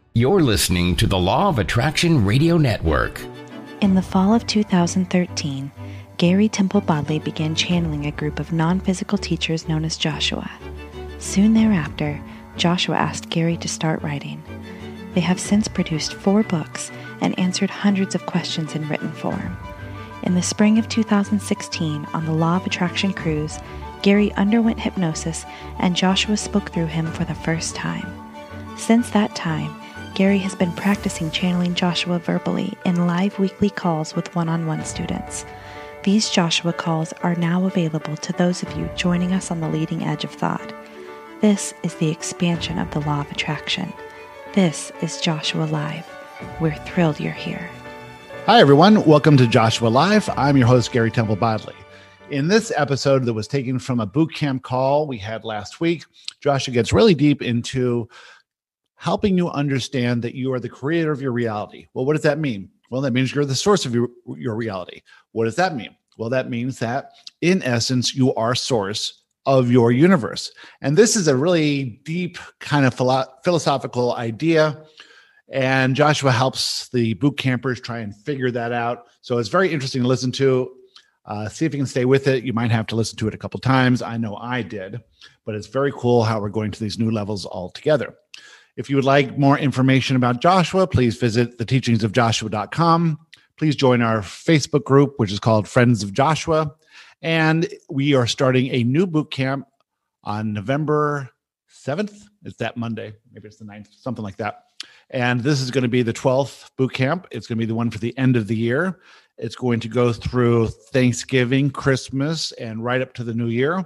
You're listening to the Law of Attraction Radio Network. In the fall of 2013, Gary Temple Bodley began channeling a group of non-physical teachers known as Joshua. Soon thereafter, Joshua asked Gary to start writing. They have since produced 4 books and answered hundreds of questions in written form. In the spring of 2016, on the Law of Attraction cruise, Gary underwent hypnosis and Joshua spoke through him for the first time. Since that time, Gary has been practicing channeling Joshua verbally in live weekly calls with one-on-one students. These Joshua calls are now available to those of you joining us on the leading edge of thought. This is the expansion of the Law of Attraction. This is Joshua Live. We're thrilled you're here. Hi, everyone. Welcome to Joshua Live. I'm your host, Gary Temple Bodley. In this episode that was taken from a boot camp call we had last week, Joshua gets really deep into helping you understand that you are the creator of your reality. Well, what does that mean? Well, that means you're the source of your reality. What does that mean? Well, that means that, in essence, you are source of your universe. And this is a really deep kind of philosophical idea. And Joshua helps the boot campers try and figure that out. So it's very interesting to listen to. See if you can stay with it. You might have to listen to it a couple times. I know I did, but it's very cool how we're going to these new levels all together. If you would like more information about Joshua, please visit theteachingsofjoshua.com. Please join our Facebook group, which is called Friends of Joshua. And we are starting a new boot camp on November 7th. It's that Monday. Maybe it's the 9th, something like that. And this is going to be the 12th boot camp. It's going to be the one for the end of the year. It's going to go through Thanksgiving, Christmas, and right up to the new year.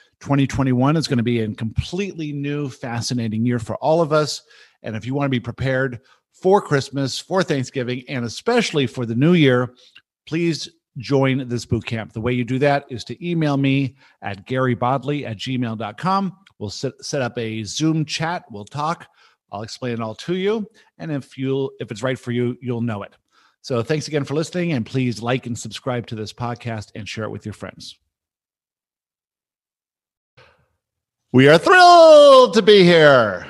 2021 is going to be a completely new, fascinating year for all of us. And if you want to be prepared for Christmas, for Thanksgiving, and especially for the new year, please join this boot camp. The way you do that is to email me at garybodley@gmail.com. We'll set up a Zoom chat. We'll talk. I'll explain it all to you. And if it's right for you, you'll know it. So thanks again for listening, and please like and subscribe to this podcast and share it with your friends. We are thrilled to be here.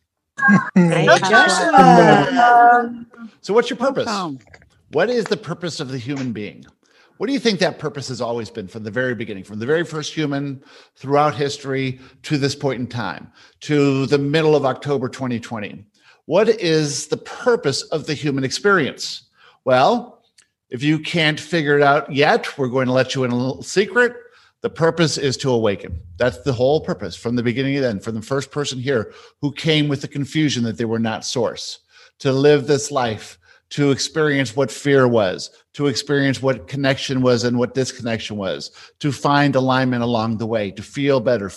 So what's your purpose? What is the purpose of the human being? What do you think that purpose has always been from the very beginning, from the very first human throughout history to this point in time, to the middle of October 2020? What is the purpose of the human experience? Well, if you can't figure it out yet, we're going to let you in a little secret. The purpose is to awaken. That's the whole purpose from the beginning to the end, from the first person here who came with the confusion that they were not source, to live this life, to experience what fear was, to experience what connection was and what disconnection was, to find alignment along the way, to feel better,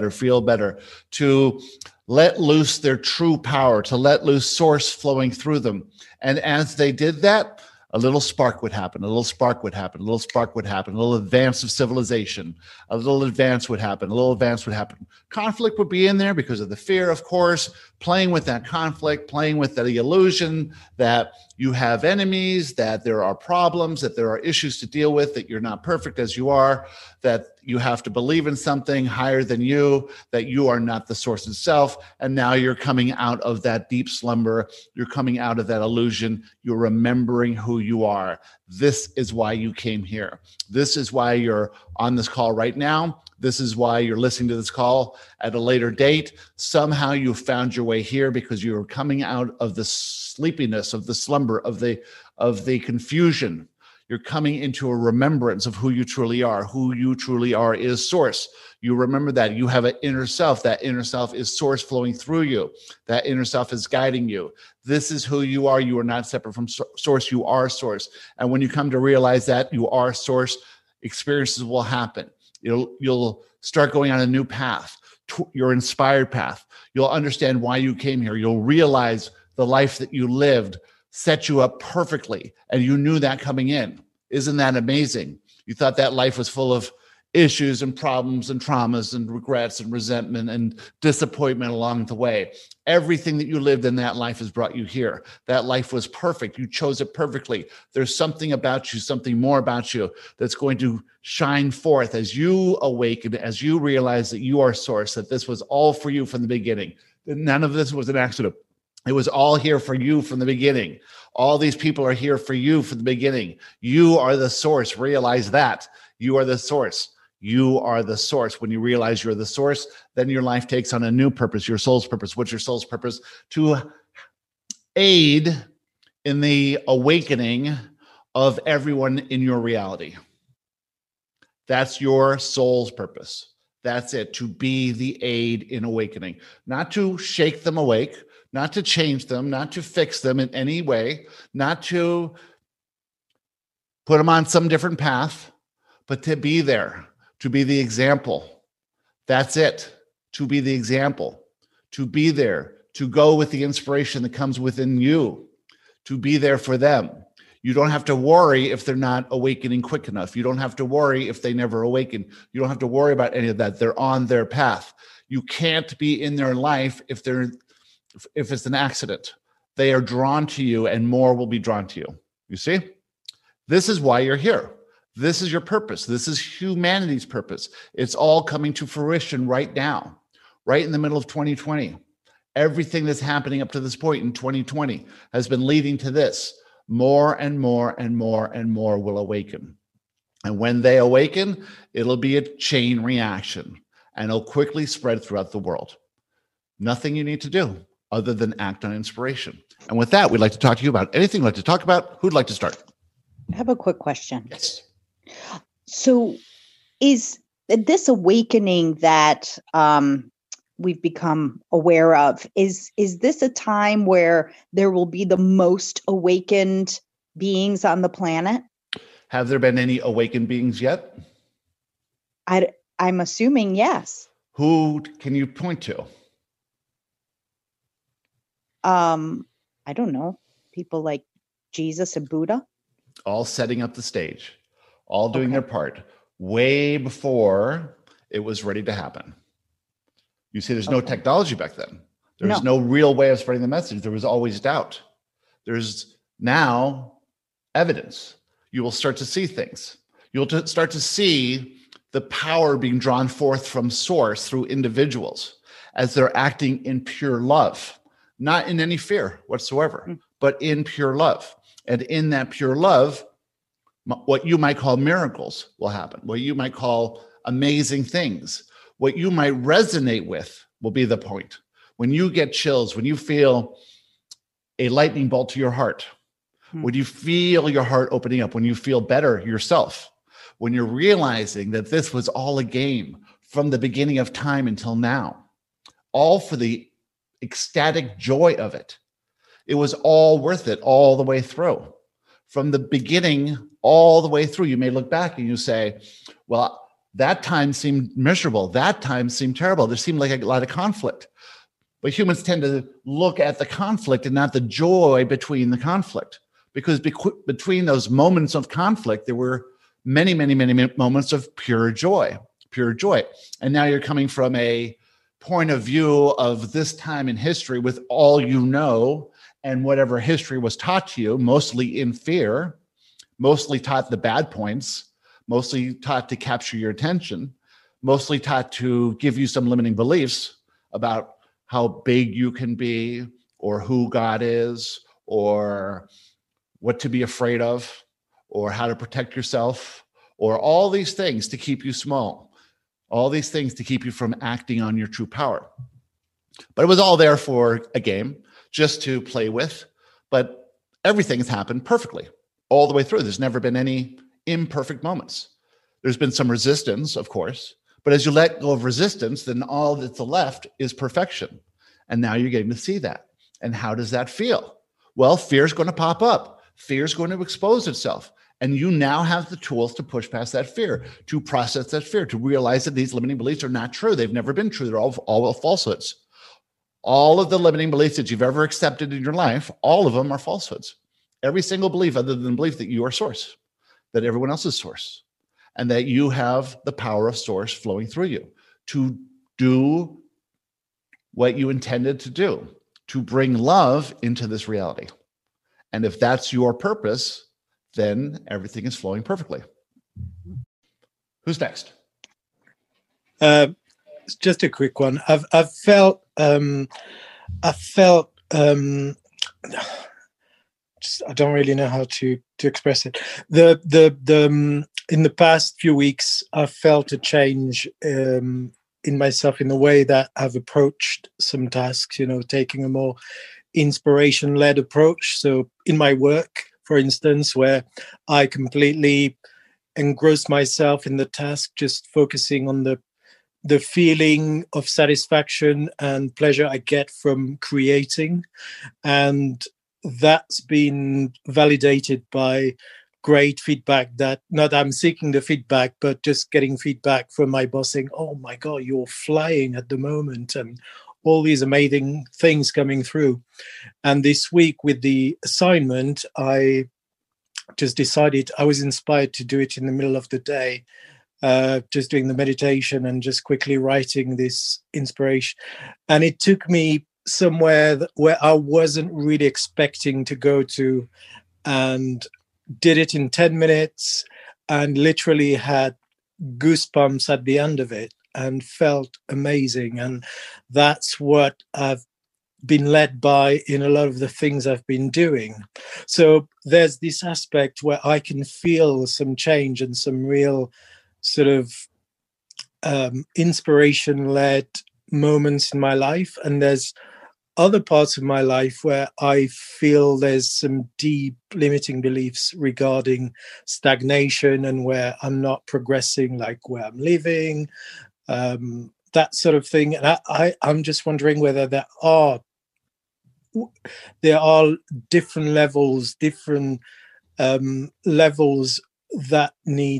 to let loose their true power, to let loose source flowing through them. And as they did that, a little spark would happen, a little spark would happen, a little spark would happen, a little advance of civilization, a little advance would happen, a little advance would happen. Conflict would be in there because of the fear, of course, playing with that conflict, playing with the illusion that you have enemies, that there are problems, that there are issues to deal with, that you're not perfect as you are, that you have to believe in something higher than you, that you are not the source itself. And now you're coming out of that deep slumber. You're coming out of that illusion. You're remembering who you are. This is why you came here. This is why you're on this call right now. This is why you're listening to this call at a later date. Somehow you found your way here because you are coming out of the sleepiness, of the slumber, of the confusion. You're coming into a remembrance of who you truly are. Who you truly are is source. You remember that. You have an inner self. That inner self is source flowing through you. That inner self is guiding you. This is who you are. You are not separate from source. You are source. And when you come to realize that you are source, experiences will happen. You'll start going on a new path, your inspired path. You'll understand why you came here. You'll realize the life that you lived set you up perfectly, and you knew that coming in. Isn't that amazing? You thought that life was full of issues and problems and traumas and regrets and resentment and disappointment along the way. Everything that you lived in that life has brought you here. That life was perfect. You chose it perfectly. There's something about you, something more about you that's going to shine forth as you awaken, as you realize that you are source, that this was all for you from the beginning. None of this was an accident. It was all here for you from the beginning. All these people are here for you from the beginning. You are the source. Realize that. You are the source. You are the source. When you realize you're the source, then your life takes on a new purpose, your soul's purpose. What's your soul's purpose? To aid in the awakening of everyone in your reality. That's your soul's purpose. That's it, to be the aid in awakening, not to shake them awake, not to change them, not to fix them in any way, not to put them on some different path, but to be there, to be the example. That's it, to be the example, to be there, to go with the inspiration that comes within you, to be there for them. You don't have to worry if they're not awakening quick enough. You don't have to worry if they never awaken. You don't have to worry about any of that. They're on their path. You can't be in their life if it's an accident. They are drawn to you, and more will be drawn to you. You see? This is why you're here. This is your purpose. This is humanity's purpose. It's all coming to fruition right now, right in the middle of 2020. Everything that's happening up to this point in 2020 has been leading to this. More and more and more and more will awaken. And when they awaken, it'll be a chain reaction, and it'll quickly spread throughout the world. Nothing you need to do other than act on inspiration. And with that, we'd like to talk to you about anything you'd like to talk about. Who'd like to start? I have a quick question. Yes. So is this awakening that we've become aware of, is this a time where there will be the most awakened beings on the planet? Have there been any awakened beings yet? I'm assuming yes. Who can you point to? I don't know. People like Jesus and Buddha. All setting up the stage, all doing their part way before it was ready to happen. You see, there's no technology back then. There's no real way of spreading the message. There was always doubt. There's now evidence. You will start to see things. You'll start to see the power being drawn forth from source through individuals as they're acting in pure love, not in any fear whatsoever, but in pure love. And in that pure love, what you might call miracles will happen, what you might call amazing things. What you might resonate with will be the point. When you get chills, when you feel a lightning bolt to your heart, when you feel your heart opening up, when you feel better yourself, when you're realizing that this was all a game from the beginning of time until now, all for the ecstatic joy of it. It was all worth it all the way through. From the beginning all the way through, you may look back and you say, well, that time seemed miserable. That time seemed terrible. There seemed like a lot of conflict. But humans tend to look at the conflict and not the joy between the conflict. Because between those moments of conflict, there were many, many, many moments of pure joy, pure joy. And now you're coming from a point of view of this time in history with all you know and whatever history was taught to you, mostly in fear, mostly taught the bad points, mostly taught to capture your attention, mostly taught to give you some limiting beliefs about how big you can be or who God is or what to be afraid of or how to protect yourself or all these things to keep you small, all these things to keep you from acting on your true power. But it was all there for a game just to play with, but everything has happened perfectly all the way through. There's never been any imperfect moments. There's been some resistance, of course, but as you let go of resistance, then all that's left is perfection. And now you're getting to see that. And how does that feel? Well, fear is going to pop up. Fear is going to expose itself. And you now have the tools to push past that fear, to process that fear, to realize that these limiting beliefs are not true. They've never been true. They're all falsehoods. All of the limiting beliefs that you've ever accepted in your life, all of them are falsehoods. Every single belief other than the belief that you are source, that everyone else is source, and that you have the power of source flowing through you to do what you intended to do, to bring love into this reality. And if that's your purpose, then everything is flowing perfectly. Who's next? Just a quick one. I felt I don't really know how to express it. The in the past few weeks, I've felt a change in myself in the way that I've approached some tasks. Taking a more inspiration-led approach. So in my work, for instance, where I completely engross myself in the task, just focusing on the feeling of satisfaction and pleasure I get from creating. And that's been validated by great feedback, that not I'm seeking the feedback, but just getting feedback from my boss saying, oh my God, you're flying at the moment, and all these amazing things coming through. And this week with the assignment, I just decided, I was inspired to do it in the middle of the day, just doing the meditation and just quickly writing this inspiration. And it took me somewhere where I wasn't really expecting to go to, and did it in 10 minutes and literally had goosebumps at the end of it and felt amazing. And that's what I've been led by in a lot of the things I've been doing. So there's this aspect where I can feel some change and some real sort of inspiration-led moments in my life. And there's other parts of my life where I feel there's some deep limiting beliefs regarding stagnation and where I'm not progressing like where I'm living, that sort of thing. And I'm just wondering whether there are different levels that need,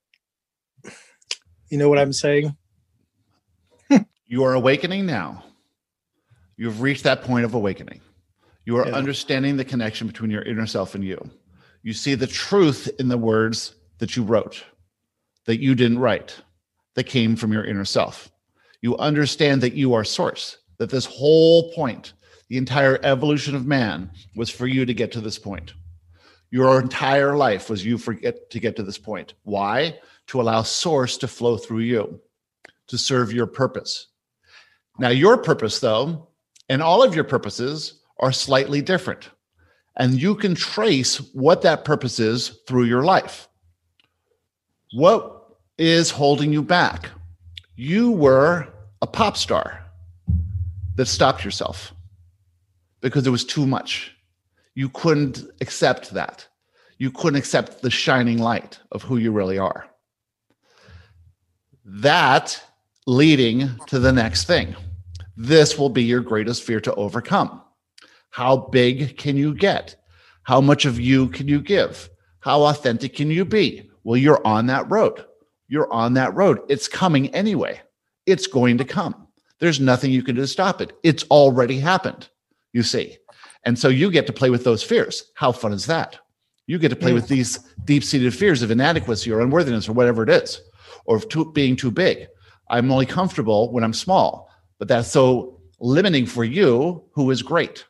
you know what I'm saying? You are awakening now. You've reached that point of awakening. You are understanding the connection between your inner self and you. You see the truth in the words that you wrote, that you didn't write, that came from your inner self. You understand that you are source, that this whole point, the entire evolution of man, was for you to get to this point. Your entire life was to get to this point. Why? To allow source to flow through you, to serve your purpose. Now, your purpose, though, and all of your purposes are slightly different. And you can trace what that purpose is through your life. What is holding you back? You were a pop star that stopped yourself because it was too much. You couldn't accept that. You couldn't accept the shining light of who you really are. That leading to the next thing. This will be your greatest fear to overcome. How big can you get? How much of you can you give? How authentic can you be? Well, you're on that road. You're on that road. It's coming anyway. It's going to come. There's nothing you can do to stop it. It's already happened, you see. And so you get to play with those fears. How fun is that? You get to play with these deep-seated fears of inadequacy or unworthiness or whatever it is, or of being too big. I'm only comfortable when I'm small. But that's so limiting for you, who is great.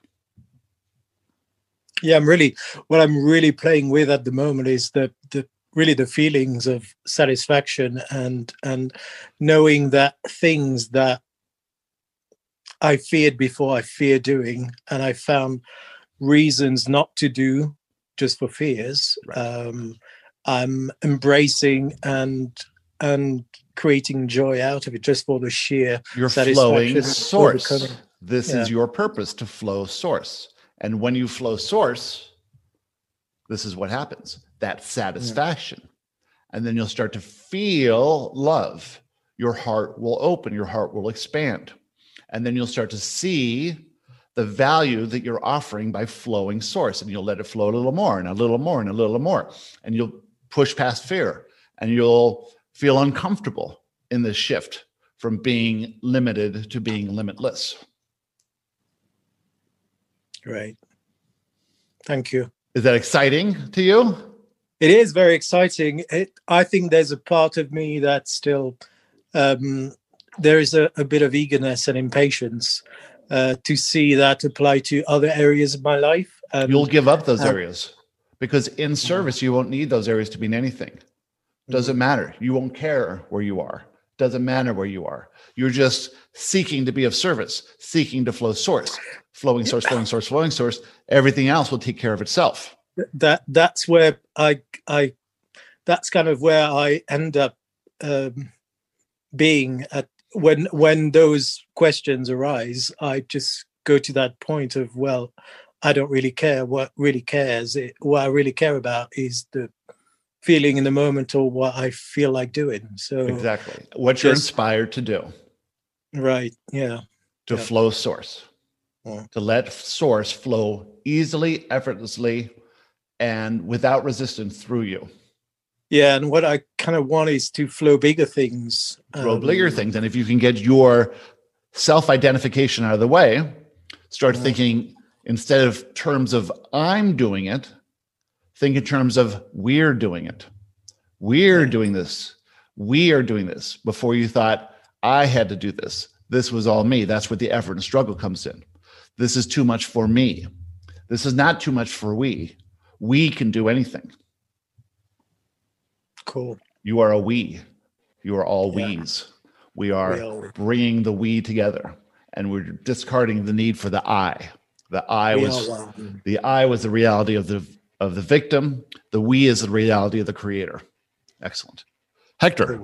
Yeah, what I'm really playing with at the moment is the feelings of satisfaction and knowing that things that I feared before, I fear doing, and I found reasons not to do just for fears. Right. I'm embracing and creating joy out of it just for the sheer you're flowing source. This is your purpose, to flow source. And when you flow source, this is what happens, that satisfaction. And then you'll start to feel love. Your heart will open, your heart will expand. And then you'll start to see the value that you're offering by flowing source. And you'll let it flow a little more and a little more and a little more. And you'll push past fear, and you'll feel uncomfortable in this shift from being limited to being limitless. Great. Thank you. Is that exciting to you? It is very exciting. I think there's a part of me that still, there is a bit of eagerness and impatience to see that apply to other areas of my life. You'll give up those areas because in service, you won't need those areas to mean anything. Doesn't matter. You won't care where you are. Doesn't matter where you are. You're just seeking to be of service, seeking to flow source, flowing source, flowing source, flowing source. Everything else will take care of itself. That's where I that's kind of where I end up being at when those questions arise. I just go to that point of, well, I don't really care. What really cares, what I really care about is the feeling in the moment or what I feel like doing. So exactly what you're inspired to do. Right. Yeah. To flow source. Yeah. To let source flow easily, effortlessly, and without resistance through you. Yeah, and what I kind of want is to flow bigger things. Flow bigger things. And if you can get your self-identification out of the way, start thinking, instead of terms of I'm doing it, think in terms of we're doing it. We're doing this. We are doing this. Before you thought, I had to do this. This was all me. That's where the effort and struggle comes in. This is too much for me. This is not too much for we. We can do anything. Cool. You are a we. You are all we's. We are bringing the we together, and we're discarding the need for the I. The I was the reality of the victim. The we is the reality of the creator. Excellent. Hector.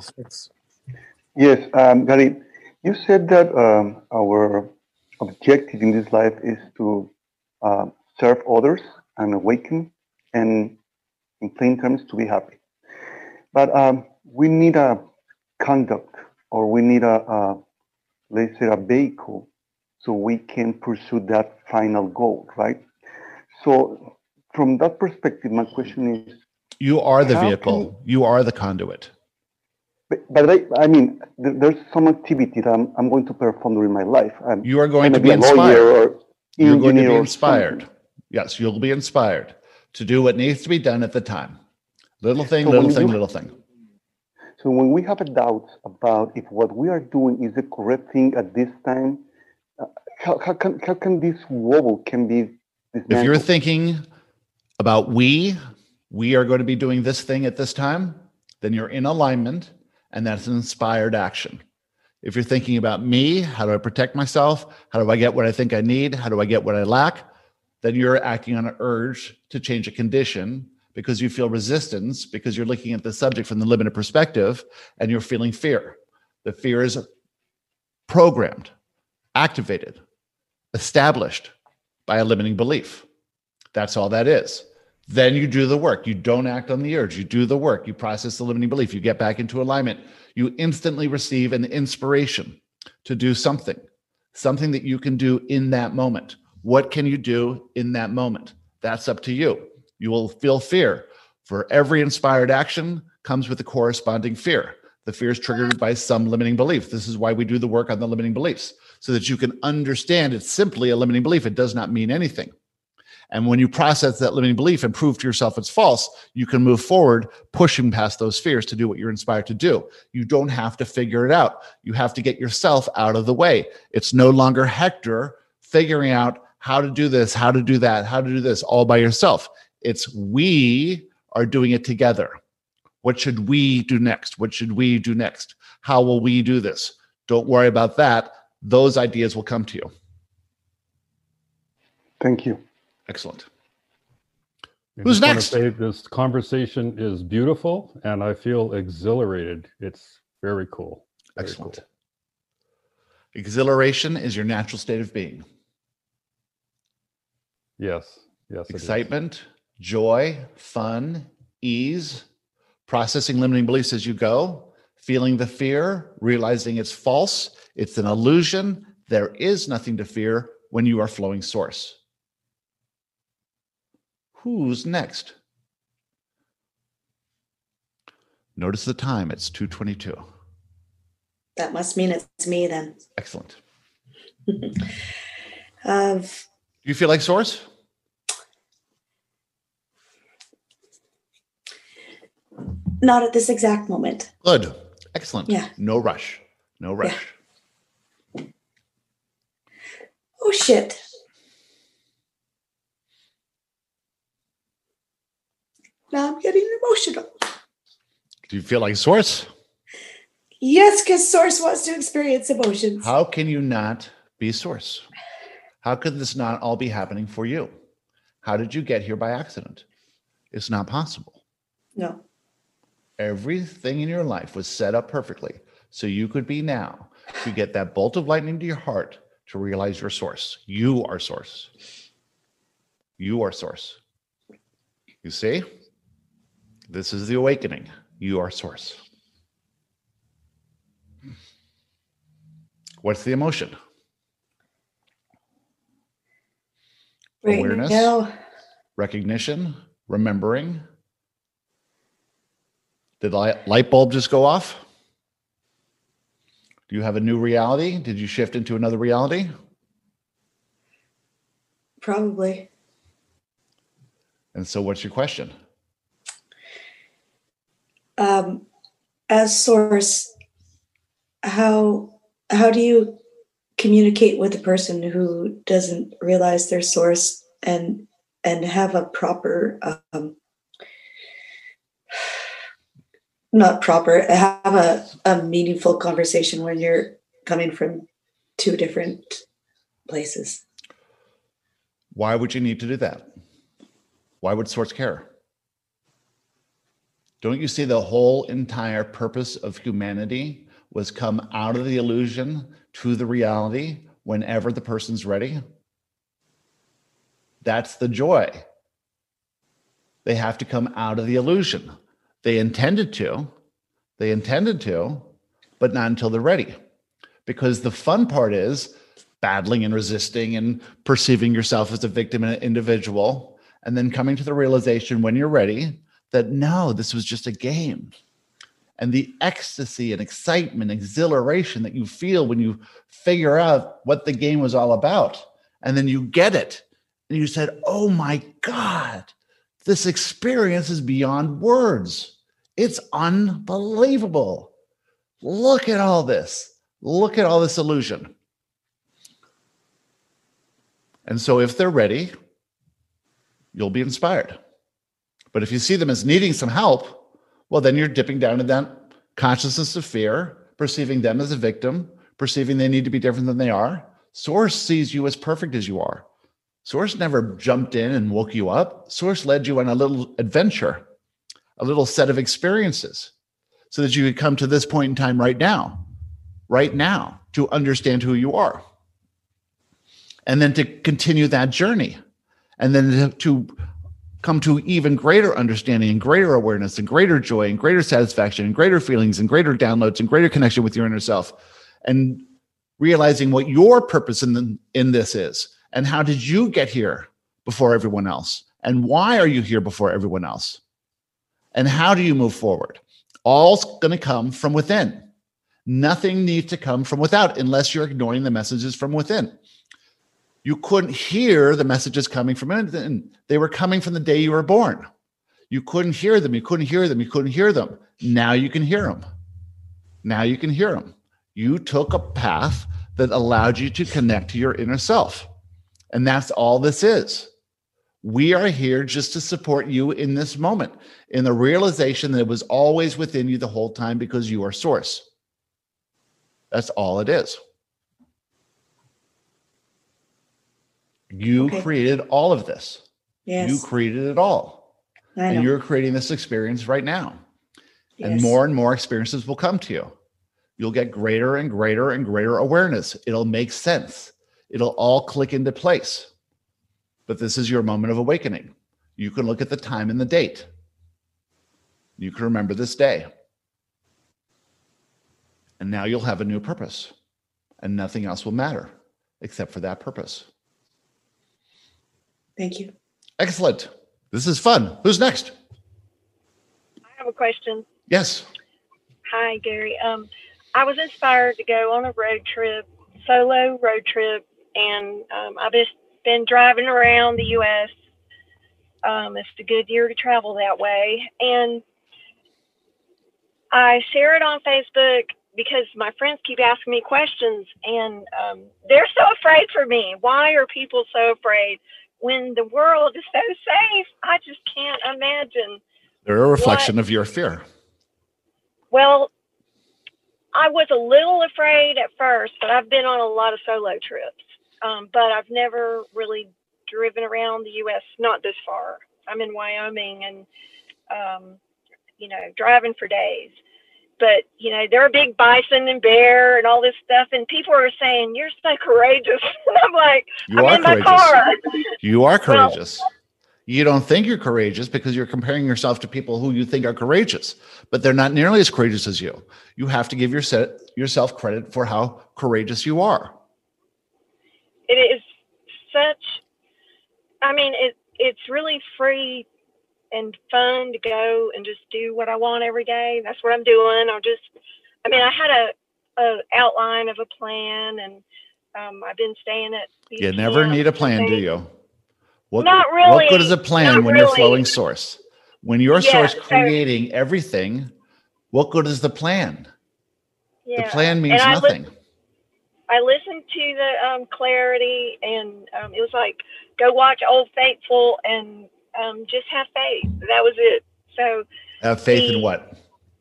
Yes, Gary, you said that our objective in this life is to serve others and awaken, and in plain terms, to be happy. But we need a conduct, or we need let's say, a vehicle, so we can pursue that final goal, right? So from that perspective, my question is, you are the vehicle. You are the conduit. But I mean, there's some activity that I'm going to perform during my life. You are going to be inspired. You're going to be inspired. Yes, you'll be inspired to do what needs to be done at the time. Little thing, little thing, little thing. So when we have a doubt about if what we are doing is the correct thing at this time, how can this wobble can be dismantled? If you're thinking about we are going to be doing this thing at this time, then you're in alignment, and that's an inspired action. If you're thinking about me, how do I protect myself? How do I get what I think I need? How do I get what I lack? Then you're acting on an urge to change a condition because you feel resistance, because you're looking at the subject from the limited perspective, and you're feeling fear. The fear is programmed, activated, established by a limiting belief. That's all that is. Then you do the work. You don't act on the urge. You do the work. You process the limiting belief. You get back into alignment. You instantly receive an inspiration to do something that you can do in that moment. What can you do in that moment? That's up to you. You will feel fear. For every inspired action comes with a corresponding fear. The fear is triggered by some limiting belief. This is why we do the work on the limiting beliefs, so that you can understand it's simply a limiting belief. It does not mean anything. And when you process that limiting belief and prove to yourself it's false, you can move forward, pushing past those fears to do what you're inspired to do. You don't have to figure it out. You have to get yourself out of the way. It's no longer Hector figuring out how to do this, how to do that, how to do this all by yourself. It's we are doing it together. What should we do next? What should we do next? How will we do this? Don't worry about that. Those ideas will come to you. Thank you. Excellent. Who's next? I want to say this conversation is beautiful, and I feel exhilarated. It's very cool. Very Excellent. Cool. Exhilaration is your natural state of being. Yes. Yes. Excitement, joy, fun, ease, processing limiting beliefs as you go, feeling the fear, realizing it's false, it's an illusion. There is nothing to fear when you are flowing source. Who's next? Notice the time. It's 2:22. That must mean it's me then. Excellent. Do you feel like source? Not at this exact moment. Good. Excellent. Yeah. No rush. No rush. Yeah. Oh, shit. Now I'm getting emotional. Do you feel like source? Yes, because Source wants to experience emotions. How can you not be Source? How could this not all be happening for you? How did you get here by accident? It's not possible. No. Everything in your life was set up perfectly so you could be now to get that bolt of lightning to your heart to realize your Source. You are Source. You are Source. You see? This is the awakening. You are Source. What's the emotion? Right Awareness, now, recognition, remembering. Did light bulb just go off? Do you have a new reality? Did you shift into another reality? probably. And so what's your question? As Source, how do you communicate with a person who doesn't realize their Source and have a proper have a meaningful conversation when you're coming from two different places? Why would you need to do that? Why would Source care? Don't you see the whole entire purpose of humanity was come out of the illusion to the reality whenever the person's ready? That's the joy. They have to come out of the illusion. They intended to, but not until they're ready. Because the fun part is battling and resisting and perceiving yourself as a victim and an individual, and then coming to the realization when you're ready that no, this was just a game. And the ecstasy and excitement, exhilaration that you feel when you figure out what the game was all about, and then you get it, and you said, oh my God, this experience is beyond words. It's unbelievable. Look at all this. Look at all this illusion. And so if they're ready, you'll be inspired. But if you see them as needing some help, well, then you're dipping down in that consciousness of fear, perceiving them as a victim, perceiving they need to be different than they are. Source sees you as perfect as you are. Source never jumped in and woke you up. Source led you on a little adventure, a little set of experiences, so that you could come to this point in time right now, to understand who you are. And then to continue that journey. And then to come to even greater understanding and greater awareness and greater joy and greater satisfaction and greater feelings and greater downloads and greater connection with your inner self, and realizing what your purpose in this is, and how did you get here before everyone else, and why are you here before everyone else, and how do you move forward? All's going to come from within. Nothing needs to come from without unless you're ignoring the messages from within. You couldn't hear the messages coming from within. They were coming from the day you were born. You couldn't hear them. You couldn't hear them. You couldn't hear them. Now you can hear them. Now you can hear them. You took a path that allowed you to connect to your inner self. And that's all this is. We are here just to support you in this moment, in the realization that it was always within you the whole time because you are Source. That's all it is. You created all of this. Yes. You created it all. And you're creating this experience right now. Yes. And more experiences will come to you. You'll get greater and greater and greater awareness. It'll make sense. It'll all click into place. But this is your moment of awakening. You can look at the time and the date. You can remember this day. And now you'll have a new purpose. And nothing else will matter except for that purpose. Thank you. Excellent. This is fun. Who's next? I have a question. Yes. Hi, Gary. I was inspired to go on a solo road trip, and I've just been driving around the U.S. It's a good year to travel that way. And I share it on Facebook because my friends keep asking me questions, and they're so afraid for me. Why are people so afraid? When the world is so safe, I just can't imagine. They're a reflection of your fear. Well, I was a little afraid at first, but I've been on a lot of solo trips. But I've never really driven around the U.S., not this far. I'm in Wyoming and, driving for days. But, there are big bison and bear and all this stuff. And people are saying, you're so courageous. And I'm like, I'm in my car. You are courageous. Well, you don't think you're courageous because you're comparing yourself to people who you think are courageous, but they're not nearly as courageous as you. You have to give yourself credit for how courageous you are. It is it's really free and fun to go and just do what I want every day. That's what I'm doing. I had a outline of a plan, and I've been staying at these You never need a plan, do you? Not really. What good is a plan when you're flowing source? When you're source creating everything, what good is the plan? The plan means nothing. I listened to the clarity, and it was like, go watch Old Faithful and just have faith. That was it. So have faith in what?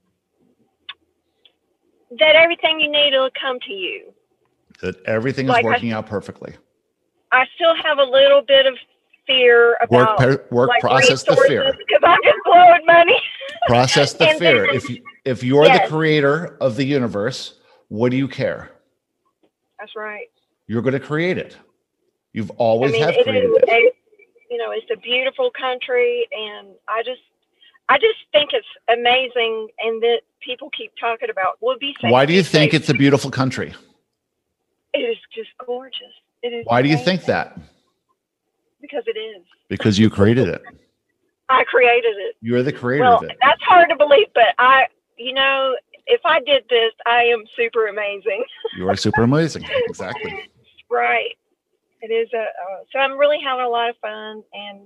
That everything you need will come to you. That everything is working out perfectly. I still have a little bit of fear about process the fear, because I'm just blowing money. Process the fear. If you're the creator of the universe, what do you care? That's right. You're going to create it. You've always created it. It's a beautiful country, and I just think it's amazing, and that people keep talking about. Be safe. Why do you think it's a beautiful country? It is just gorgeous. It is. Why do you think that? Because it is. Because you created it. I created it. You're the creator of it. That's hard to believe, but if I did this, I am super amazing. You are super amazing. Exactly. Right. It is so I'm really having a lot of fun, and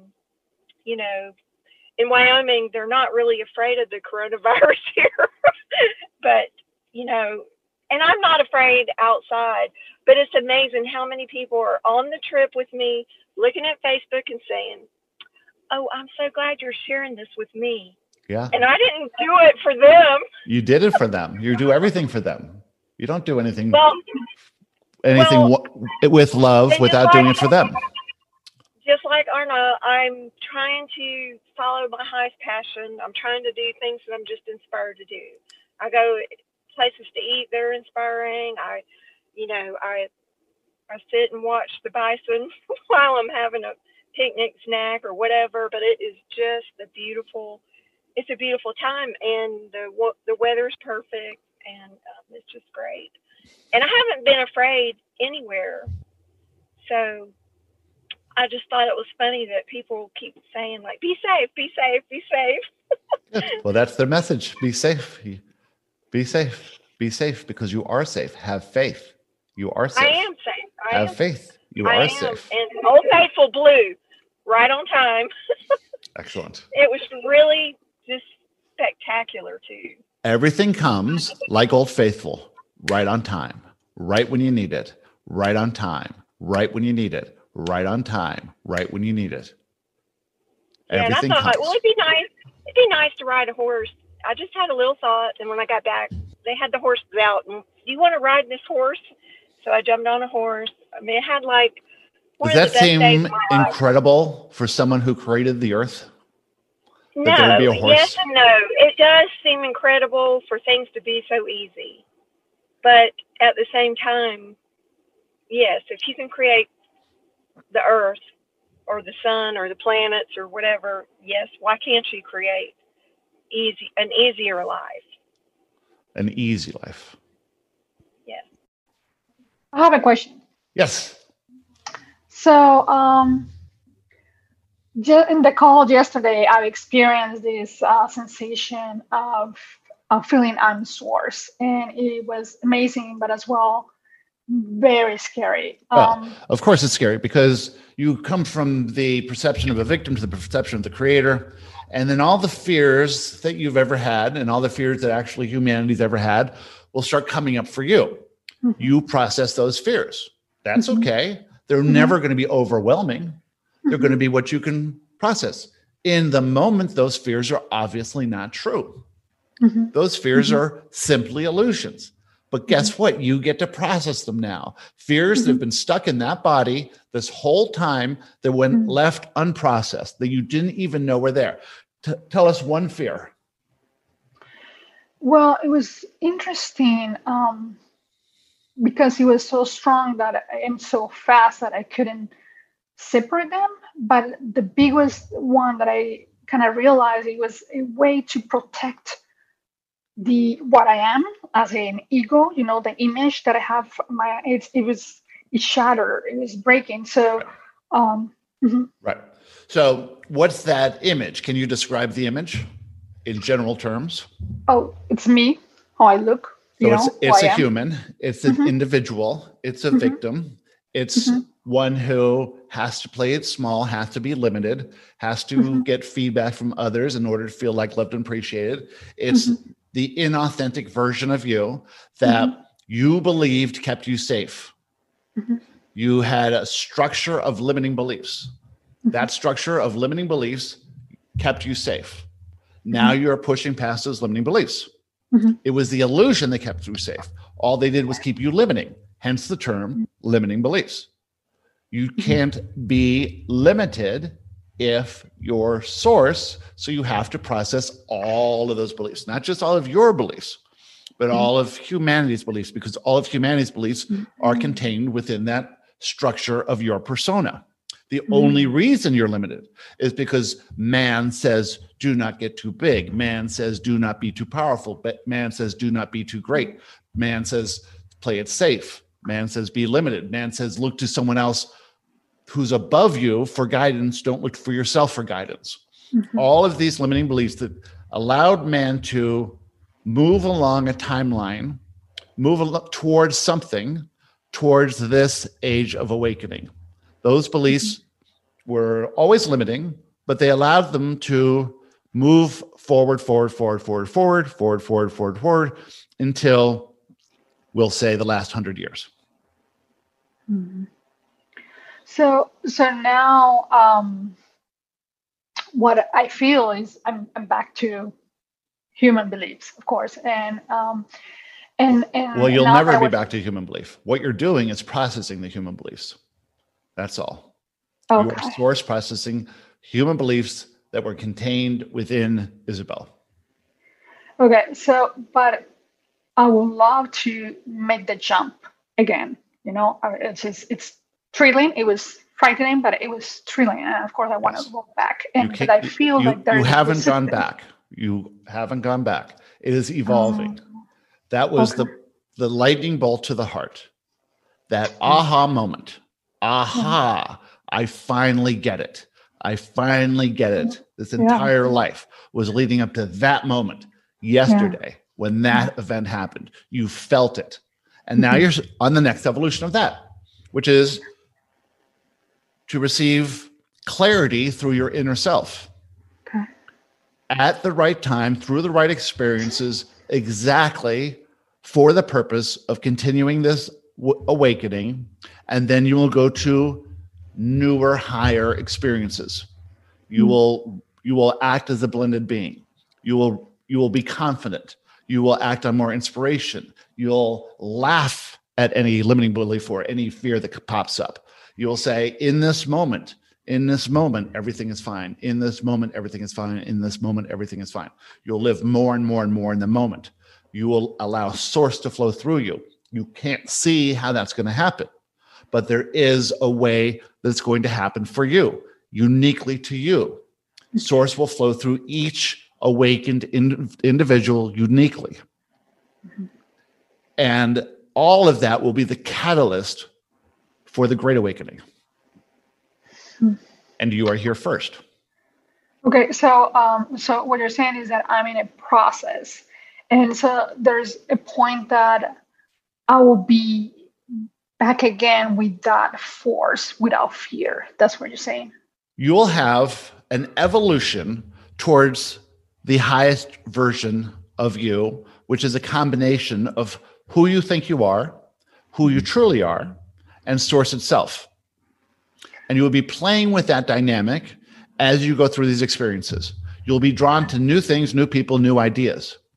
in Wyoming, they're not really afraid of the coronavirus here, but and I'm not afraid outside, but it's amazing how many people are on the trip with me, looking at Facebook and saying, oh, I'm so glad you're sharing this with me. Yeah. And I didn't do it for them. You did it for them. You do everything for them. You don't do anything with love without doing it for them. Just like Arna, I'm trying to follow my highest passion. I'm trying to do things that I'm just inspired to do. I go places to eat that are inspiring. I sit and watch the bison while I'm having a picnic snack or whatever, but it is just it's a beautiful time, and the weather's perfect, and it's just great. And I haven't been afraid anywhere. So I just thought it was funny that people keep saying, like, be safe, be safe, be safe. Well, that's their message. Be safe. Be safe. Be safe because you are safe. Have faith. You are safe. I am safe. Have faith. You are safe. And Old Faithful blew right on time. Excellent. It was really just spectacular, too. Everything comes like Old Faithful, right on time, right when you need it, right on time, right when you need it, right on time, right when you need it. Everything and I thought, comes. well, it'd be nice to ride a horse. I just had a little thought, and when I got back, they had the horses out. And, do you want to ride this horse? So I jumped on a horse. I mean, it had like Does that seem incredible for someone who created the earth? No, yes and no. It does seem incredible for things to be so easy. But at the same time, yes, if you can create the earth or the sun or the planets or whatever, yes, why can't you create an easier life? An easy life. Yes. I have a question. Yes. So, in the call yesterday, I experienced this sensation of feeling I'm source, and it was amazing, but as well, very scary. Well, of course it's scary because you come from the perception of a victim to the perception of the creator, and then all the fears that you've ever had and all the fears that actually humanity's ever had will start coming up for you. Mm-hmm. You process those fears. That's okay. They're never going to be overwhelming. They're going to be what you can process. In the moment, those fears are obviously not true. Those fears are simply illusions. But guess what? You get to process them now. Fears that have been stuck in that body this whole time that went left unprocessed, that you didn't even know were there. Tell us one fear. Well, it was interesting because it was so strong that I am so fast that I couldn't separate them. But the biggest one that I kind of realized, it was a way to protect what I am as an ego, the image that I have. It shattered, it was breaking. So, right. So, what's that image? Can you describe the image in general terms? Oh, it's me, how I look. It's a human. It's an individual. It's a victim. It's one who has to play it small, has to be limited, has to get feedback from others in order to feel like loved and appreciated. It's the inauthentic version of you that you believed kept you safe. You had a structure of limiting beliefs. That structure of limiting beliefs kept you safe. Now you're pushing past those limiting beliefs. It was the illusion that kept you safe. All they did was keep you limiting, hence the term limiting beliefs. You can't be limited if your source, so you have to process all of those beliefs, not just all of your beliefs, but all of humanity's beliefs, because all of humanity's beliefs are contained within that structure of your persona. The only reason you're limited is because man says, do not get too big. Man says, do not be too powerful. But man says, do not be too great. Man says, play it safe. Man says, be limited. Man says, look to someone else who's above you for guidance. Don't look for yourself for guidance. All of these limiting beliefs that allowed man to move along a timeline, towards something, towards this age of awakening. Those beliefs were always limiting, but they allowed them to move forward until, we'll say, the last 100 years. So now what I feel is I'm back to human beliefs, of course, and well, you'll never be back to human belief. What you're doing is processing the human beliefs. That's all. Okay. You are source processing human beliefs that were contained within Isabel. Okay, but I would love to make the jump again. It's thrilling. It was frightening, but it was thrilling, and of course, I want to go back. But I feel like you haven't gone back. You haven't gone back. It is evolving. That was the lightning bolt to the heart. That aha moment. Aha, I finally get it. I finally get it. This entire life was leading up to that moment yesterday when that event happened. You felt it. And now you're on the next evolution of that, which is to receive clarity through your inner self. Okay. At the right time, through the right experiences, exactly for the purpose of continuing this awakening, and then you will go to newer, higher experiences. You will act as a blended being. You will be confident. You will act on more inspiration. You'll laugh at any limiting belief or any fear that pops up. You will say, in this moment, everything is fine. In this moment, everything is fine. In this moment, everything is fine. You'll live more and more and more in the moment. You will allow source to flow through you. You can't see how that's going to happen, but there is a way that's going to happen for you, uniquely to you. Source will flow through each awakened individual uniquely. And all of that will be the catalyst for the Great Awakening. And you are here first. Okay, so what you're saying is that I'm in a process. And so there's a point that I will be back again with that force without fear. That's what you're saying. You will have an evolution towards the highest version of you, which is a combination of who you think you are, who you truly are, and source itself. And you will be playing with that dynamic as you go through these experiences. You'll be drawn to new things, new people, new ideas.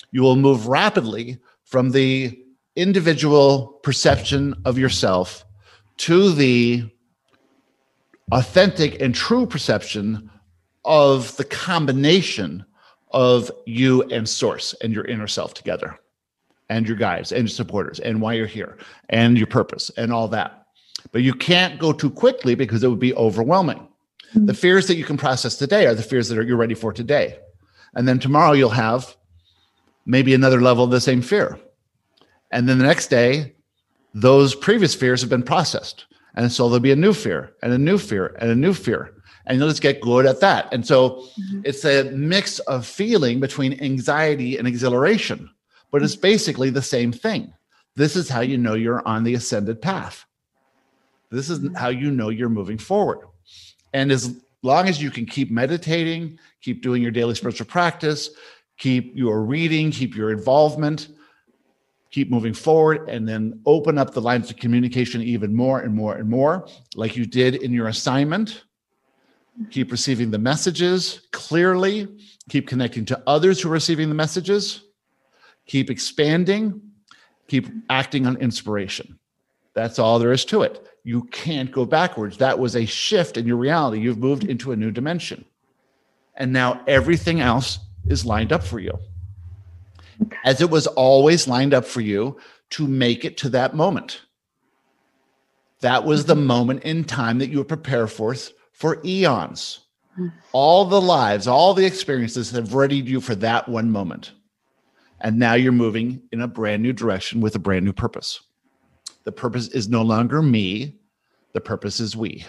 You will move rapidly from the individual perception of yourself to the authentic and true perception of the combination of you and source and your inner self together, and your guides and your supporters and why you're here and your purpose and all that. But you can't go too quickly because it would be overwhelming. Mm-hmm. The fears that you can process today are the fears that you're ready for today. And then tomorrow you'll have maybe another level of the same fear. And then the next day, those previous fears have been processed. And so there'll be a new fear and a new fear and a new fear. And you'll just get good at that. And so it's a mix of feeling between anxiety and exhilaration, but it's basically the same thing. This is how you know you're on the ascended path. This is how you know you're moving forward. And as long as you can keep meditating, keep doing your daily spiritual practice, keep your reading, keep your involvement, keep moving forward, and then open up the lines of communication even more and more and more, like you did in your assignment. Keep receiving the messages clearly. Keep connecting to others who are receiving the messages. Keep expanding. Keep acting on inspiration. That's all there is to it. You can't go backwards. That was a shift in your reality. You've moved into a new dimension. And now everything else is lined up for you, as it was always lined up for you to make it to that moment. That was the moment in time that you were prepared for eons. All the lives, all the experiences have readied you for that one moment. And now you're moving in a brand new direction with a brand new purpose. The purpose is no longer me. The purpose is we.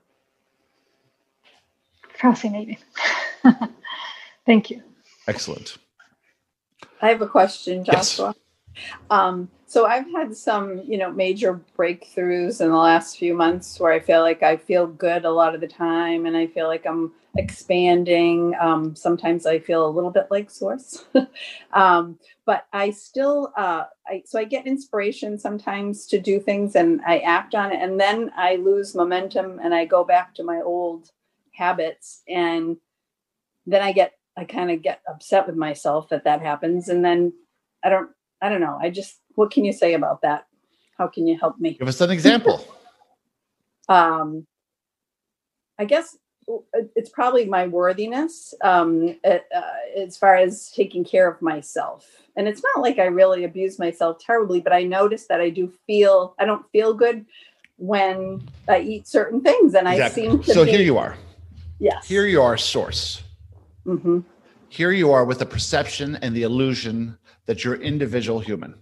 Fascinating. Thank you. Excellent. I have a question, Joshua. Yes. So I've had some, major breakthroughs in the last few months where I feel like I feel good a lot of the time, and I feel like I'm expanding. Sometimes I feel a little bit like Source, but I still, so I get inspiration sometimes to do things, and I act on it, and then I lose momentum, and I go back to my old habits, and then I kind of get upset with myself that happens, and then I don't know. What can you say about that? How can you help me? Give us an example. I guess it's probably my worthiness as far as taking care of myself. And it's not like I really abuse myself terribly, but I notice that I don't feel good when I eat certain things. And exactly. I seem to here you are. Yes. Here you are, Source. Mm-hmm. Here you are with the perception and the illusion that you're individual human.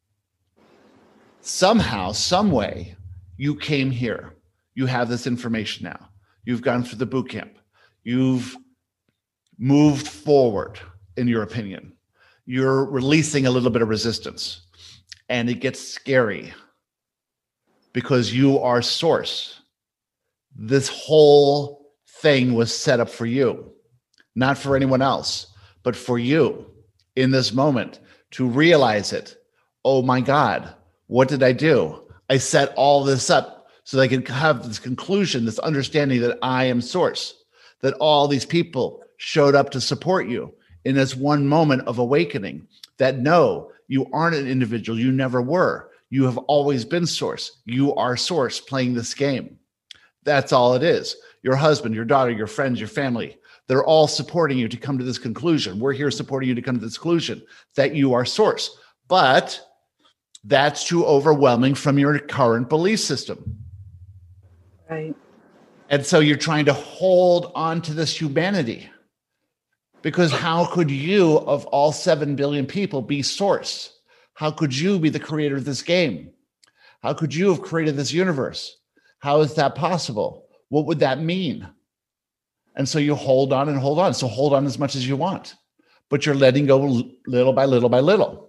Somehow, some way, you came here. You have this information now. You've gone through the boot camp. You've moved forward, in your opinion. You're releasing a little bit of resistance. And it gets scary because you are Source. This whole thing was set up for you, not for anyone else, but for you in this moment to realize it. Oh my God, what did I do? I set all this up so that I could have this conclusion, this understanding that I am Source, that all these people showed up to support you in this one moment of awakening, that no, you aren't an individual. You never were. You have always been Source. You are Source playing this game. That's all it is. Your husband, your daughter, your friends, your family, they're all supporting you to come to this conclusion. We're here supporting you to come to this conclusion that you are Source. But that's too overwhelming from your current belief system. Right. And so you're trying to hold on to this humanity, because how could you, of all 7 billion people, be Source? How could you be the creator of this game? How could you have created this universe? How is that possible? What would that mean? And so you hold on and hold on. So hold on as much as you want, but you're letting go little by little by little.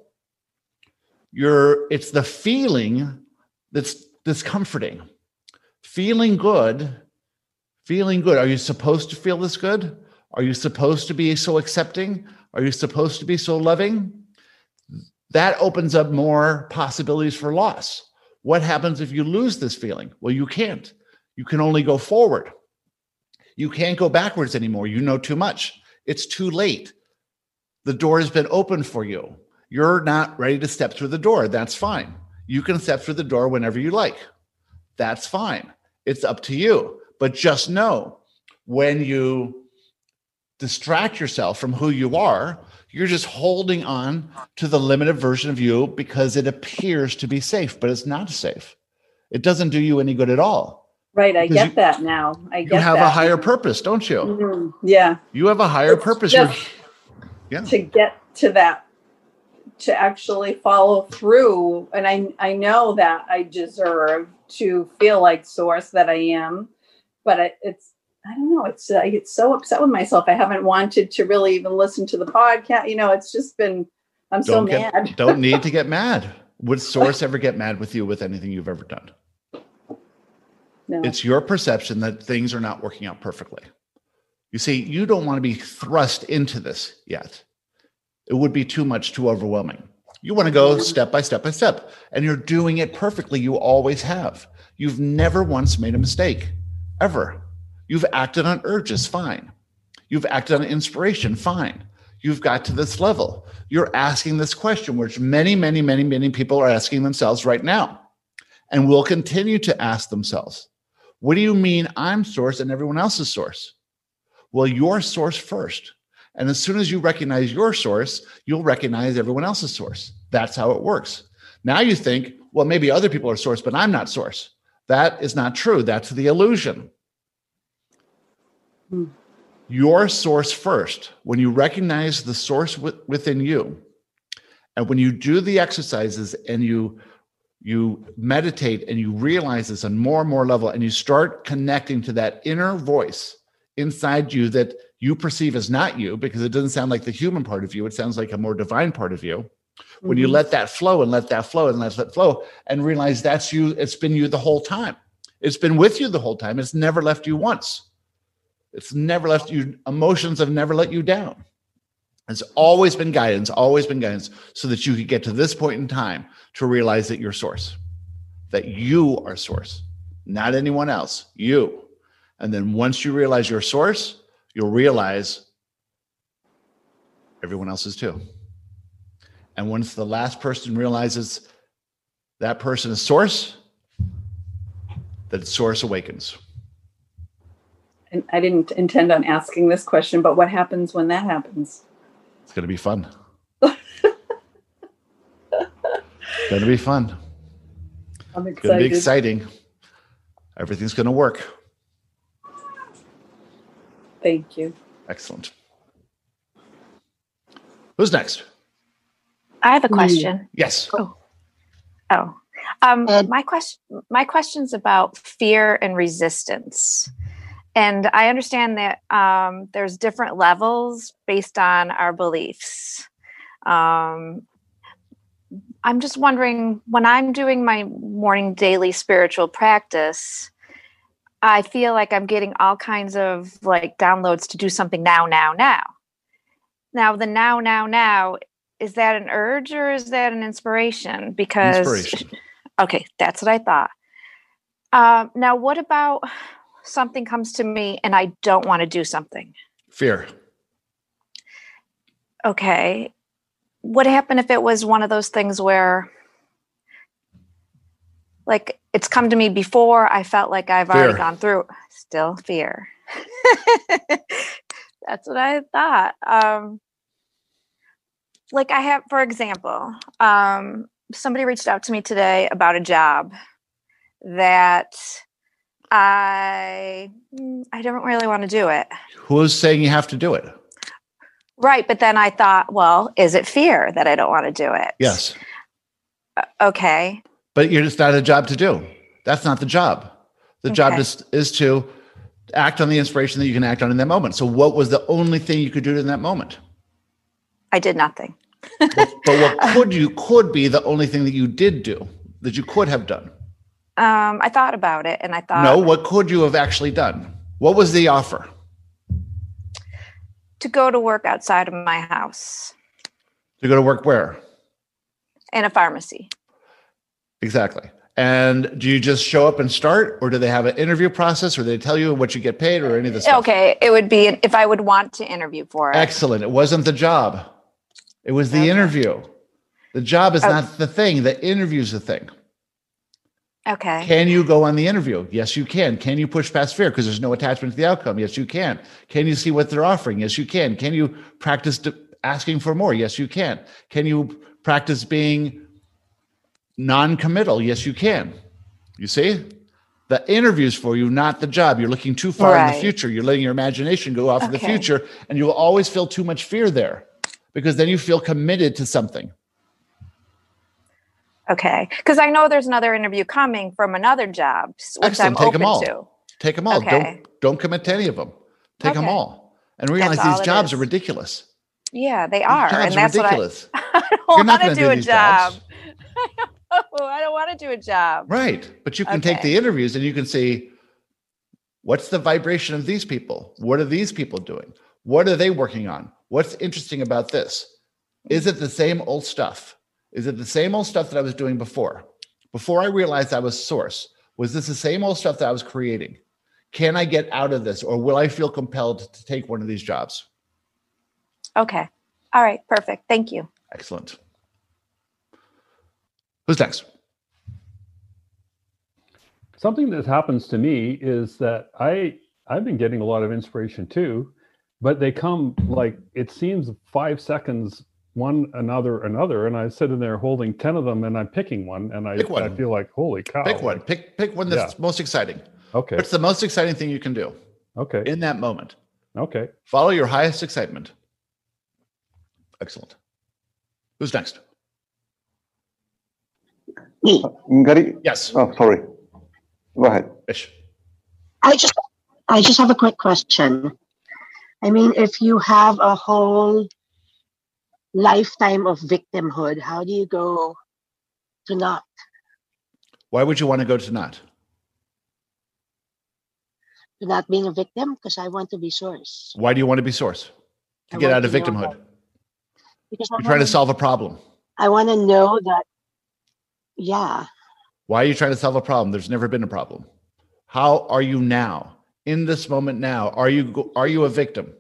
It's the feeling that's discomforting. Feeling good. Are you supposed to feel this good? Are you supposed to be so accepting? Are you supposed to be so loving? That opens up more possibilities for loss. What happens if you lose this feeling? Well, you can't. You can only go forward. You can't go backwards anymore. You know too much. It's too late. The door has been open for you. You're not ready to step through the door. That's fine. You can step through the door whenever you like. That's fine. It's up to you. But just know, when you distract yourself from who you are, you're just holding on to the limited version of you because it appears to be safe, but it's not safe. It doesn't do you any good at all. Right. I get that now. You have a higher purpose, don't you? Mm-hmm. Yeah. You have a higher purpose. To get to that, to actually follow through. And I know that I deserve to feel like source that I am, but I don't know. I get so upset with myself. I haven't wanted to really even listen to the podcast. It's just been, I'm so mad. Don't need to get mad. Would source ever get mad with you with anything you've ever done? No. It's your perception that things are not working out perfectly. You see, you don't want to be thrust into this yet. It would be too much, too overwhelming. You want to go step by step by step, and you're doing it perfectly. You always have. You've never once made a mistake, ever. You've acted on urges, fine. You've acted on inspiration, fine. You've got to this level. You're asking this question, which many, many, many, many people are asking themselves right now, and will continue to ask themselves. What do you mean I'm source and everyone else is source? Well, you're source first. And as soon as you recognize your source, you'll recognize everyone else's source. That's how it works. Now you think, well, maybe other people are source, but I'm not source. That is not true. That's the illusion. Your source first. When you recognize the source within you, and when you do the exercises and you meditate and you realize this on more and more level, and you start connecting to that inner voice inside you that you perceive as not you, because it doesn't sound like the human part of you. It sounds like a more divine part of you. When you let that flow and let that flow and let that flow and realize that's you, it's been you the whole time. It's been with you the whole time. It's never left you once. It's never left you. Emotions have never let you down. It's always been guidance, so that you could get to this point in time to realize that you're source, that you are source, not anyone else, you. And then once you realize your source, you'll realize everyone else is too. And once the last person realizes that person is source, that source awakens. And I didn't intend on asking this question, but what happens when that happens? It's going to be fun. It's going to be fun. I'm excited. It's going to be exciting. Everything's going to work. Thank you. Excellent. Who's next? I have a question. Yes. My question's about fear and resistance. And I understand that there's different levels based on our beliefs. I'm just wondering, when I'm doing my morning daily spiritual practice, I feel like I'm getting all kinds of downloads to do something now. Now, the now, is that an urge or is that an inspiration? Because inspiration. Okay, that's what I thought. Now, what about something comes to me and I don't want to do something? Fear. Okay. What happened if it was one of those things where it's come to me before, I felt like I've already gone through? Still fear. That's what I thought. I have, for example, somebody reached out to me today about a job that I don't really want to do it. Who's saying you have to do it? Right. But then I thought, well, is it fear that I don't want to do it? Yes. Okay. But it's not a job to do. That's not the job. The job is to act on the inspiration that you can act on in that moment. So what was the only thing you could do in that moment? I did nothing. But what could be the only thing that you did do, that you could have done? I thought about it and I thought. No, what could you have actually done? What was the offer? To go to work outside of my house. To go to work where? In a pharmacy. Exactly. And do you just show up and start, or do they have an interview process, or they tell you what you get paid, or any of this stuff? Okay. It would be if I would want to interview for it. Excellent. It wasn't the job. It was the interview. The job is not the thing. The interview is the thing. Okay. Can you go on the interview? Yes, you can. Can you push past fear because there's no attachment to the outcome? Yes, you can. Can you see what they're offering? Yes, you can. Can you practice asking for more? Yes, you can. Can you practice being non-committal? Yes, you can. You see? The interview's for you, not the job. You're looking too far in the future. You're letting your imagination go off in the future, and you will always feel too much fear there because then you feel committed to something. Okay. Because I know there's another interview coming from another job, which I'm open to. Take them all. Okay. Don't commit to any of them. Take them all. And realize these jobs are ridiculous. Yeah, they are. Jobs and that's ridiculous. I don't want to do a job. I don't want to do a job. Right. But you can take the interviews and you can see what's the vibration of these people? What are these people doing? What are they working on? What's interesting about this? Is it the same old stuff? Is it the same old stuff that I was doing before? Before I realized I was source, was this the same old stuff that I was creating? Can I get out of this, or will I feel compelled to take one of these jobs? Okay. All right. Perfect. Thank you. Excellent. Who's next? Something that happens to me is that I've been getting a lot of inspiration too, but they come like, it seems 5 seconds one another, and I sit in there holding 10 of them and I'm picking one and I feel like, holy cow. Pick one. Pick one that's most exciting. Okay. What's the most exciting thing you can do? Okay. In that moment. Okay. Follow your highest excitement. Excellent. Who's next? Me. Gary? Yes. Oh, sorry. Go ahead. Ish. I just have a quick question. I mean, if you have a whole lifetime of victimhood, how do you go to not? Why would you want to go to not? To not being a victim? Because I want to be source. Why do you want to be source? To get out of victimhood. Because you're trying to solve a problem. I want to know that, yeah. Why are you trying to solve a problem? There's never been a problem. How are you now? In this moment now, are you a victim?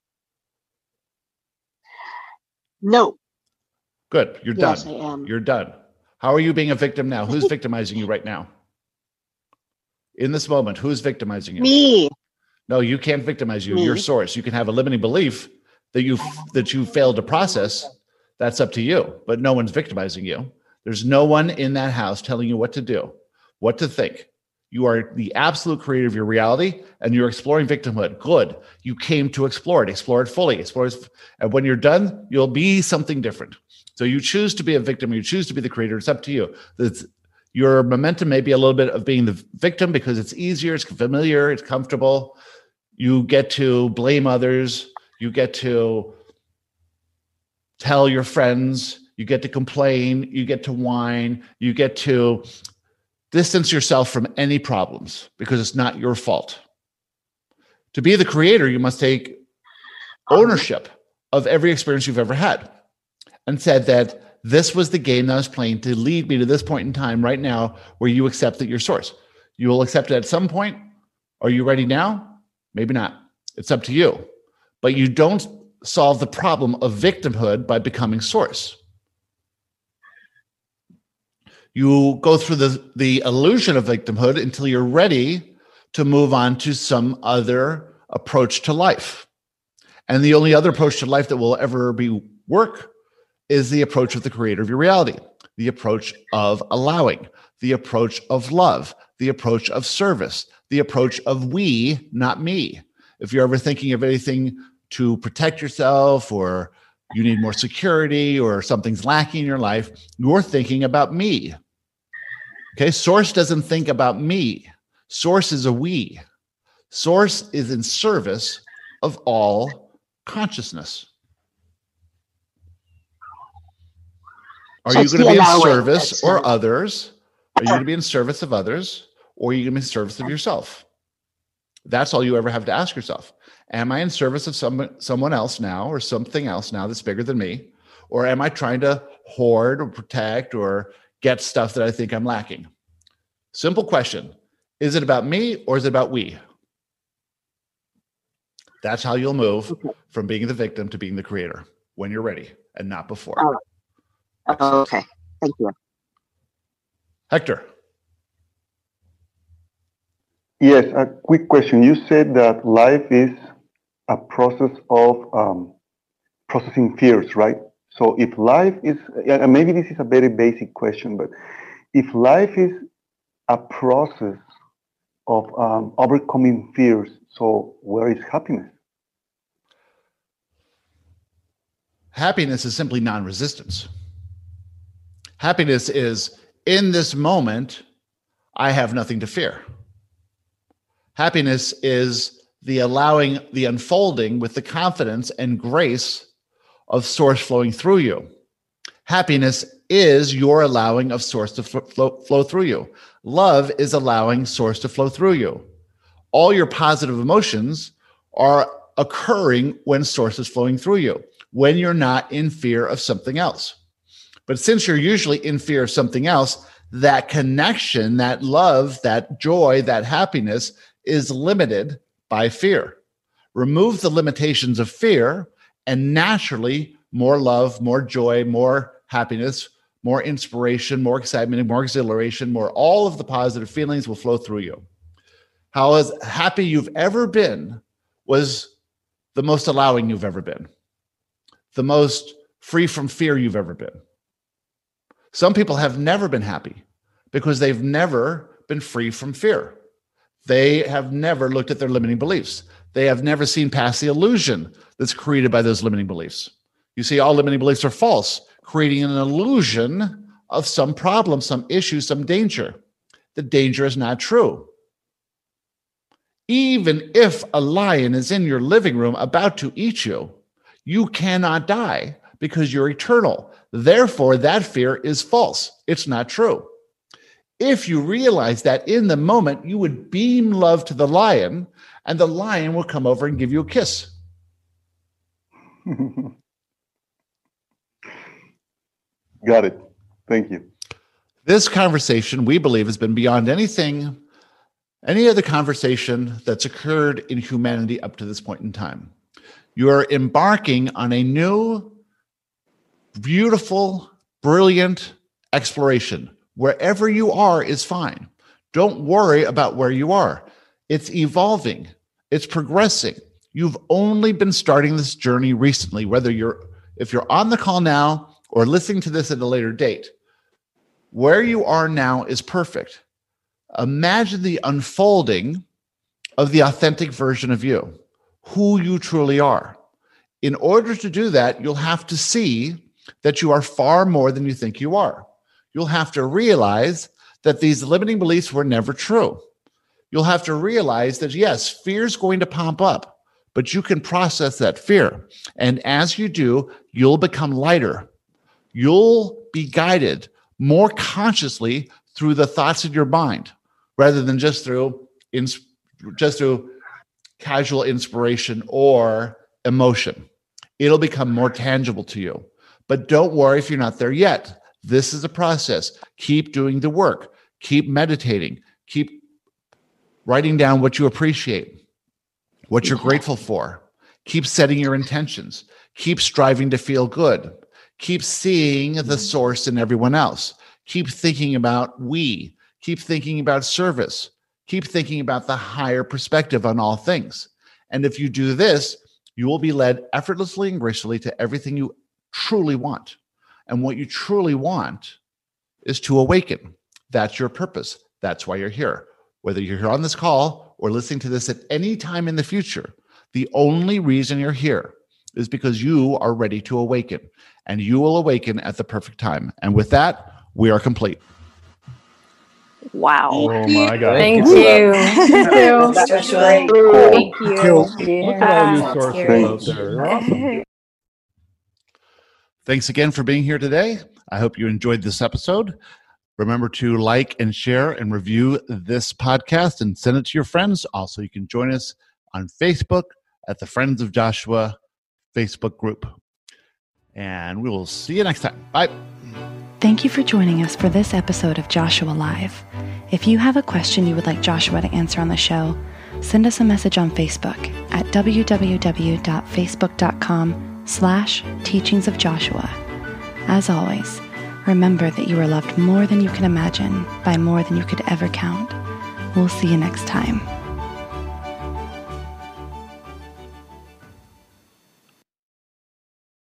No. Good. You're done. Yes, I am. You're done. How are you being a victim now? Who's victimizing you right now? In this moment, who's victimizing you? Me. No, you can't victimize you. Me. You're source. You can have a limiting belief that you failed to process. That's up to you. But no one's victimizing you. There's no one in that house telling you what to do, what to think. You are the absolute creator of your reality, and you're exploring victimhood. Good. You came to explore it fully. And when you're done, you'll be something different. So you choose to be a victim, you choose to be the creator. It's up to you. Your momentum may be a little bit of being the victim because it's easier, it's familiar, it's comfortable. You get to blame others. You get to tell your friends. You get to complain. You get to whine. You get to distance yourself from any problems because it's not your fault. To be the creator, you must take ownership of every experience you've ever had and said that this was the game that I was playing to lead me to this point in time right now where you accept that you're source. You will accept it at some point. Are you ready now? Maybe not. It's up to you. But you don't solve the problem of victimhood by becoming source. You go through the illusion of victimhood until you're ready to move on to some other approach to life. And the only other approach to life that will ever work is the approach of the creator of your reality, the approach of allowing, the approach of love, the approach of service, the approach of we, not me. If you're ever thinking of anything to protect yourself or you need more security or something's lacking in your life, you're thinking about me. Okay, source doesn't think about me. Source is a we. Source is in service of all consciousness. Are you going to be in service or others? Are you going to be in service of others, or are you going to be in service of yourself? That's all you ever have to ask yourself. Am I in service of someone else now or something else now that's bigger than me? Or am I trying to hoard or protect or get stuff that I think I'm lacking? Simple question. Is it about me or is it about we? That's how you'll move from being the victim to being the creator. when you're ready and not before. Oh, okay. Thank you. Hector. Yes, a quick question. You said that life is a process of processing fears, right? So if life is, and maybe this is a very basic question, but if life is a process of overcoming fears, so where is happiness? Happiness is simply non-resistance. Happiness is, in this moment, I have nothing to fear. Happiness is the allowing, the unfolding with the confidence and grace of source flowing through you. Happiness is your allowing of source to flow through you. Love is allowing source to flow through you. All your positive emotions are occurring when source is flowing through you, when you're not in fear of something else. But since you're usually in fear of something else, that connection, that love, that joy, that happiness is limited by fear. Remove the limitations of fear, and naturally, more love, more joy, more happiness, more inspiration, more excitement, more exhilaration, more all of the positive feelings will flow through you. How as happy you've ever been was the most allowing you've ever been, the most free from fear you've ever been. Some people have never been happy because they've never been free from fear. They have never looked at their limiting beliefs. They have never seen past the illusion that's created by those limiting beliefs. You see, all limiting beliefs are false, creating an illusion of some problem, some issue, some danger. The danger is not true. Even if a lion is in your living room about to eat you, you cannot die because you're eternal. Therefore, that fear is false. It's not true. If you realize that in the moment, you would beam love to the lion, and the lion will come over and give you a kiss. Got it. Thank you. This conversation, we believe, has been beyond anything, any other conversation that's occurred in humanity up to this point in time. You are embarking on a new, beautiful, brilliant exploration. Wherever you are is fine. Don't worry about where you are. It's evolving. It's progressing. You've only been starting this journey recently, if you're on the call now or listening to this at a later date. Where you are now is perfect. Imagine the unfolding of the authentic version of you, who you truly are. In order to do that, you'll have to see that you are far more than you think you are. You'll have to realize that these limiting beliefs were never true. You'll have to realize that, yes, fear is going to pop up, but you can process that fear. And as you do, you'll become lighter. You'll be guided more consciously through the thoughts in your mind, rather than just through casual inspiration or emotion. It'll become more tangible to you. But don't worry if you're not there yet. This is a process. Keep doing the work. Keep meditating. Keep writing down what you appreciate, what you're grateful for. Keep setting your intentions. Keep striving to feel good. Keep seeing the source in everyone else. Keep thinking about we. Keep thinking about service. Keep thinking about the higher perspective on all things. And if you do this, you will be led effortlessly and gracefully to everything you truly want. And what you truly want is to awaken. That's your purpose. That's why you're here. Whether you're here on this call or listening to this at any time in the future, the only reason you're here is because you are ready to awaken. And you will awaken at the perfect time. And with that, we are complete. Wow. Oh my God. Thank you. That was great. Thank you. Look at all you sources out there. You're awesome. Thanks again for being here today. I hope you enjoyed this episode. Remember to like and share and review this podcast and send it to your friends. Also, you can join us on Facebook at the Friends of Joshua Facebook group. And we will see you next time. Bye. Thank you for joining us for this episode of Joshua Live. If you have a question you would like Joshua to answer on the show, send us a message on Facebook at www.facebook.com/Joshua Teachings of Joshua. As always, remember that you are loved more than you can imagine by more than you could ever count. We'll see you next time.